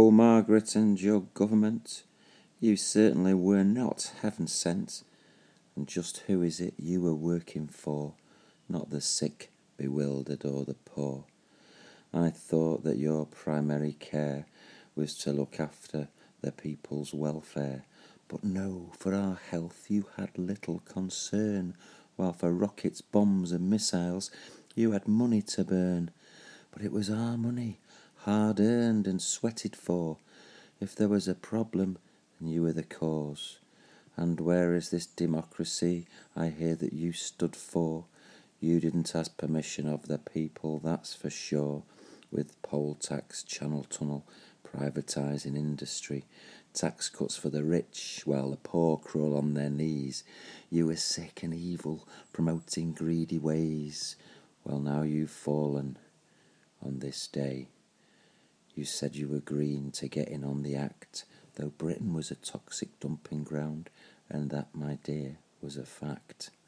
Oh, Margaret and your government, you certainly were not heaven sent. And just who is it you were working for? Not the sick, bewildered, or the poor. I thought that your primary care was to look after the people's welfare. But no, for our health you had little concern, while for rockets, bombs and missiles you had money to burn. But it was our money, hard earned and sweated for. If there was a problem, then you were the cause. And where is this democracy I hear that you stood for? You didn't ask permission of the people, that's for sure. With poll tax, channel tunnel, privatising industry, tax cuts for the rich while the poor crawl on their knees. You were sick and evil, promoting greedy ways. Well, now you've fallen on this day. You said you were green to getting on the act, though Britain was a toxic dumping ground, and that, my dear, was a fact.